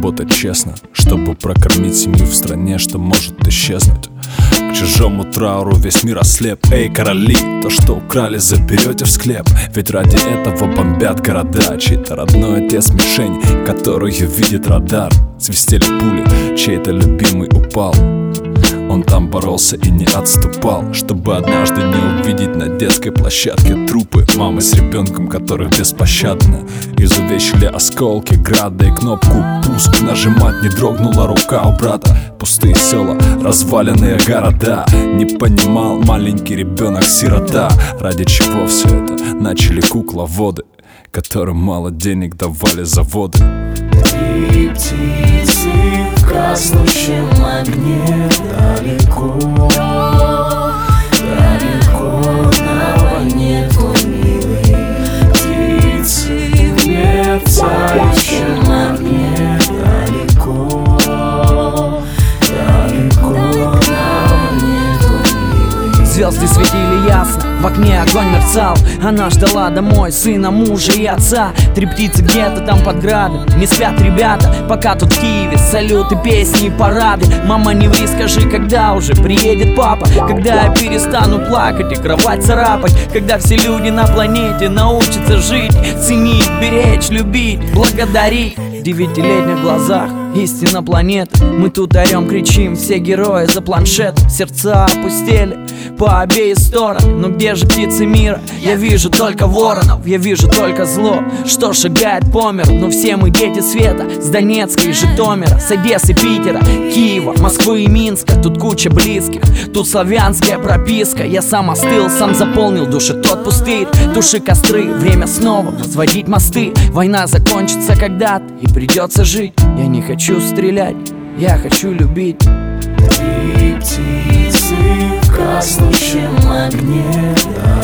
работать честно, чтобы прокормить семью в стране, что может исчезнуть. К чужому трауру весь мир ослеп. Эй, короли, то, что украли, заберете в склеп. Ведь ради этого бомбят города. Чей-то родной отец мишень, которую видит радар. Свистели пули, чей-то любимый упал. Он там боролся и не отступал, чтобы однажды не увидеть на детской площадке трупы мамы с ребенком, которых беспощадно изувечили осколки града. И кнопку «пуск» нажимать не дрогнула рука у брата. Пустые села, разваленные города. Не понимал маленький ребенок-сирота, ради чего все это начали кукловоды, которым мало денег давали заводы. Три птицы в краснущем огне, далеко, далеко на войне твой милый. Птицы в мерцающем огне, далеко, далеко на войне твой милый. Звезды светили ясно, в окне огонь мерцал. Она ждала домой сына, мужа и отца. Три птицы где-то там под градом, не спят ребята, пока тут в Киеве салюты, песни и парады. Мама, не ври, скажи, когда уже приедет папа, когда я перестану плакать и кровать царапать, когда все люди на планете научатся жить, ценить, беречь, любить, благодарить. В 9-летних глазах истина планеты. Мы тут орем, кричим, все герои за планшет. Сердца опустели по обеих сторон. Но где же птицы мира? Я вижу только воронов, я вижу только зло, что шагает по миру. Но все мы дети света, с Донецка и Житомира, с Одессы, Питера, Киева, Москвы и Минска. Тут куча близких, тут славянская прописка. Я сам остыл, сам заполнил души тот пустырь. Туши костры, время снова возводить мосты. Война закончится когда-то и придется жить. Я не хочу стрелять, я хочу любить. Три птицы в краснущем огне,